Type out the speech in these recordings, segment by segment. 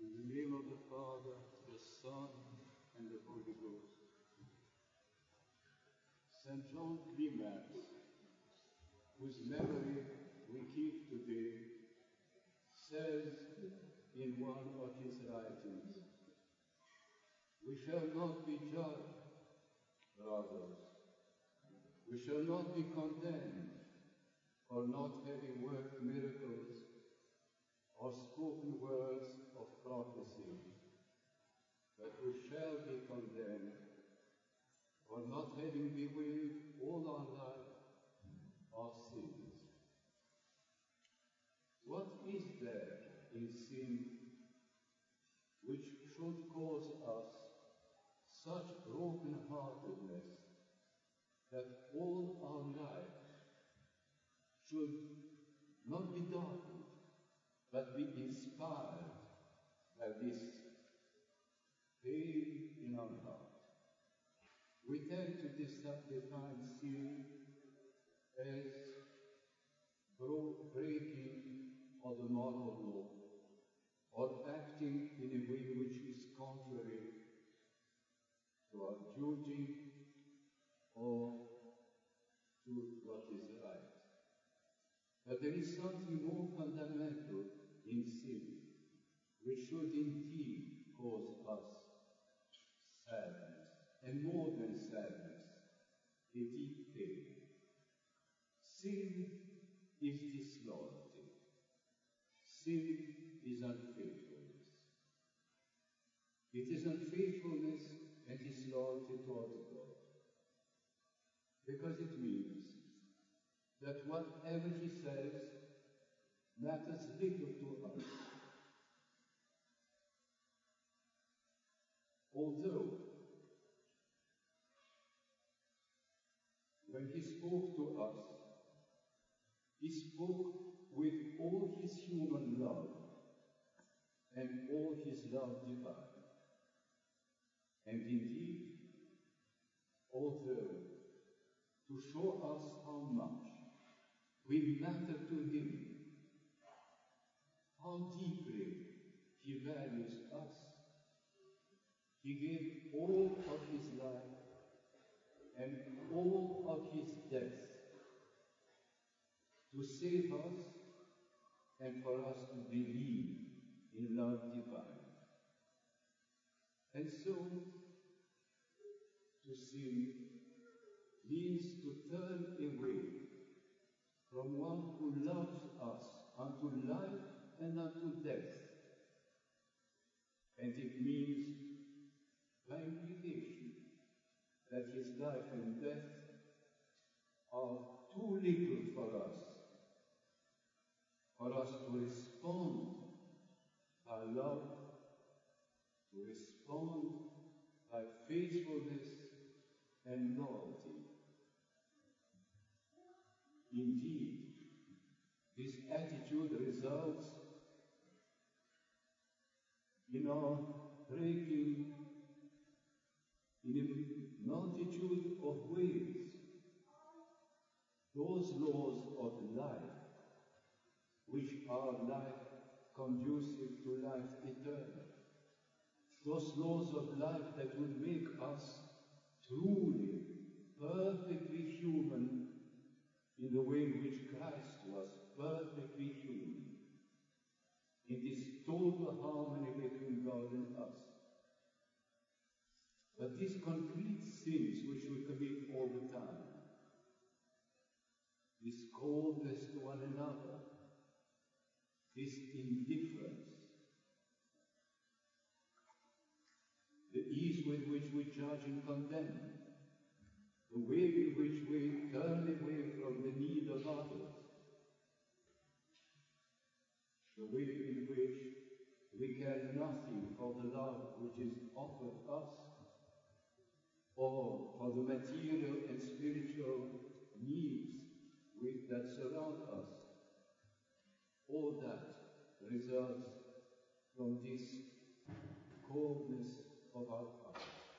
In the name of the Father, the Son, and the Holy Ghost. St. John Clemens, whose memory we keep today, says in one of his writings, "We shall not be judged, brothers. We shall not be condemned for not having worked miracles or spoken words of prophecy, but we shall be condemned for not having bewailed all our life our sins." What is there in sin which should cause us such broken-heartedness that all our life should not be darkened, but be inspired by this pain in our heart? We tend to define sin as breaking of the moral law, or acting in a way which is contrary to our duty or to what is right. But there is something more fundamental in sin, which should indeed cause us sadness, and more than sadness, a deep pain. Sin is disloyalty. Sin is unfaithfulness. It is unfaithfulness and disloyalty towards God, because it means that whatever He says matters little to us. Although, when He spoke to us, He spoke with all His human love and all His love divine. And indeed, although to show us how much we matter to Him, how deeply He values us, He gave all of His life and all of His death to save us and for us to believe in love divine. And so, to sin means to turn away from one who loves us unto life and unto death. And it means, by implication, that His life and death are too little for us to respond by love, to respond by faithfulness and loyalty. Indeed, this attitude results in our breaking in a multitude of ways those laws of life which are life conducive to life eternal, those laws of life that would make us truly, perfectly human in the way in which Christ was perfectly human, in this total harmony between God and us. But these concrete sins which we commit all the time, this coldness to one another, this indifference, the ease with which we judge and condemn, the way in which we turn away from the need of others, the way in which we care nothing for the love which is offered us, or for the material and spiritual needs that surround us. All that results from this coldness of our heart.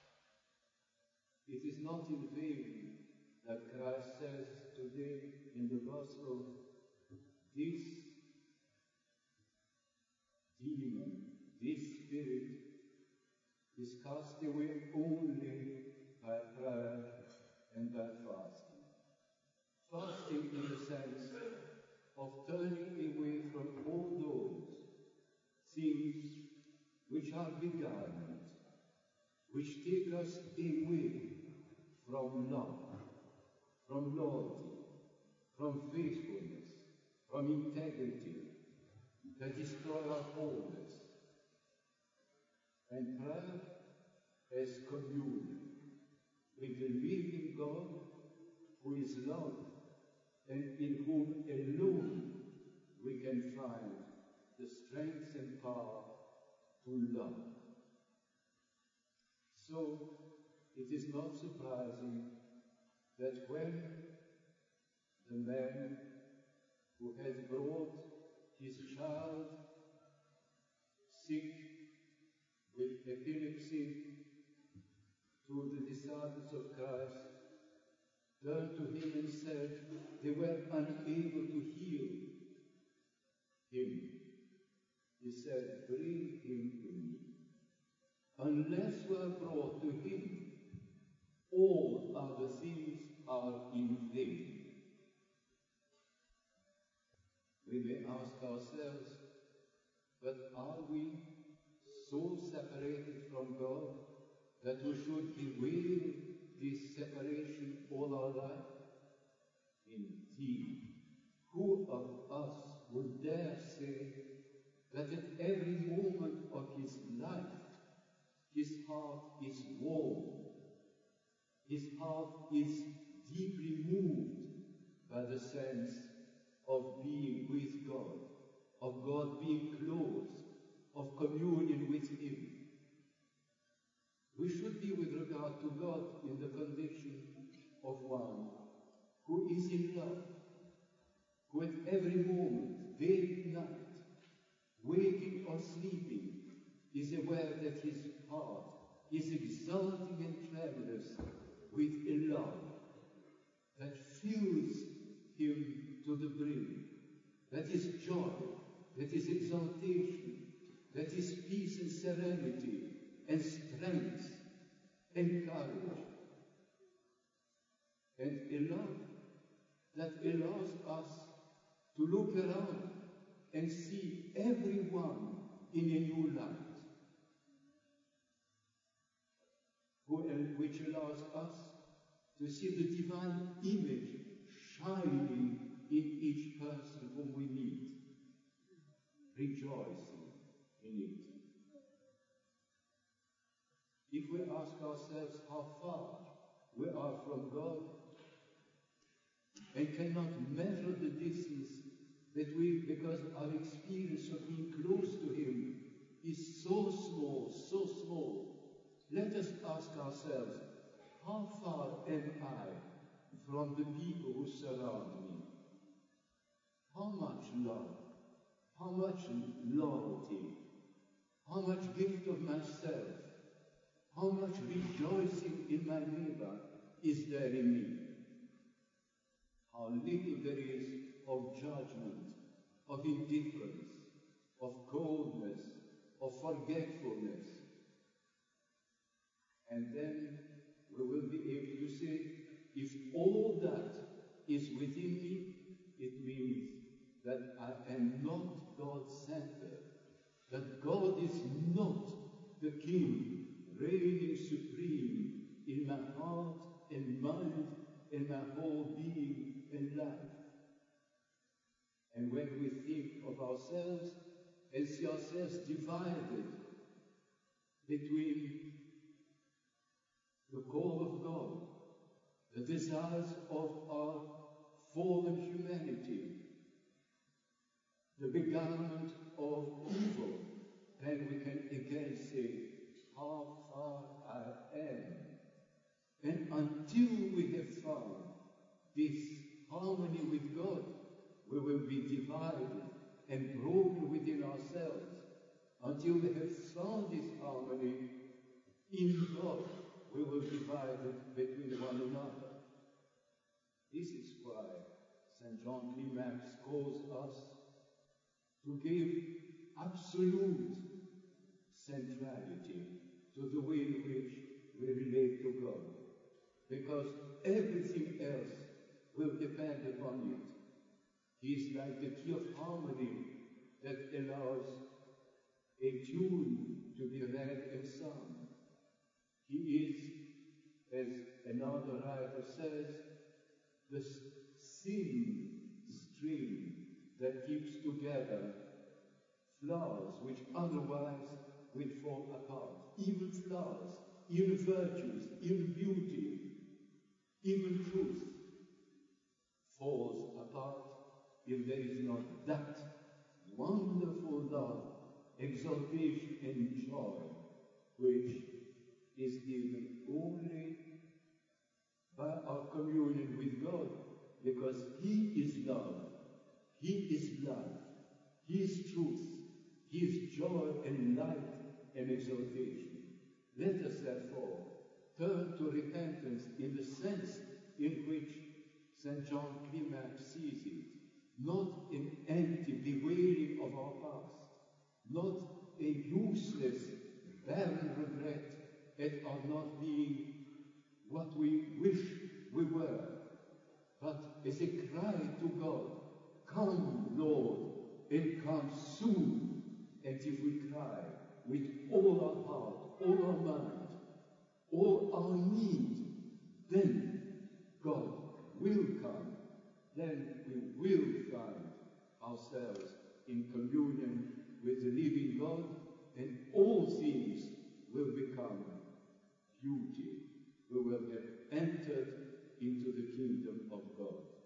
It is not in vain that Christ says today in the Gospel, this demon this spirit is cast away only by prayer and by fasting. Fasting in the sense of turning away from all those things which are beguilement, which take us away from love, from loyalty, from faithfulness, from integrity, that destroy our wholeness. And prayer as communion with the living God who is love, and in whom alone we can find the strength and power to love. So it is not surprising that when the man who had brought his child sick with epilepsy to the disciples of Christ turned to him and said they were unable to heal him. He said, "Bring him to me. Unless we are brought to him, all other things are in vain." We may ask ourselves, but are we so separated from God that we should bewail this separation all our life? Indeed, who of us would dare say that at every moment of his life, his heart is warm, his heart is deeply moved by the sense of being with God, of God being close, of communion with him? We should be, with regard to God, in the condition of one who is in love, who at every moment, day and night, waking or sleeping, is aware that his heart is exulting and tremulous with a love that fills him to the brim, that is joy, that is exaltation, that is peace and serenity and strength and courage, and a love that allows us to look around and see everyone in a new light, which allows us to see the divine image shining in each person whom we meet, rejoicing in it. If we ask ourselves how far we are from God and cannot measure the distance that we, because our experience of being close to him is so small, let us ask ourselves, how far am I from the people who surround me? How much love, how much loyalty, how much gift of myself, how much rejoicing in my neighbor is there in me? How little there is of judgment, of indifference, of coldness, of forgetfulness. And then we will be able to say, if all that is within me, it means that I am not God-centered, that God is not the King reigning supreme in my heart and mind and my whole being and life. And when we think of ourselves and see ourselves divided between the call of God, the desires of our fallen humanity, the beguilement of evil, then we can again say, how far I am. And until we have found this harmony with God, we will be divided and broken within ourselves. Until we have found this harmony in God, we will be divided between one another. This is why St. John Climax calls us to give absolute centrality to the way in which we relate to God, because everything else will depend upon it. He is like the key of harmony that allows a tune to be read and sung. He is, as another writer says, the thin string that keeps together flowers which otherwise will fall apart. Even flowers, even virtues, even beauty, even truth falls apart if there is not that wonderful love, exaltation and joy which is given only by our communion with God, because He is love, He is life, He is truth, He is joy and light and exaltation. Let us therefore turn to repentance in the sense in which St. John Climac sees it, not an empty bewailing of our past, not a useless, barren regret at our not being what we wish we were, but as a cry to God, "Come, Lord, and come soon." And if we cry with all our heart, all our mind, all our need, then God will come. Then we will find ourselves in communion with the living God, and all things will become beauty. We will have entered into the kingdom of God.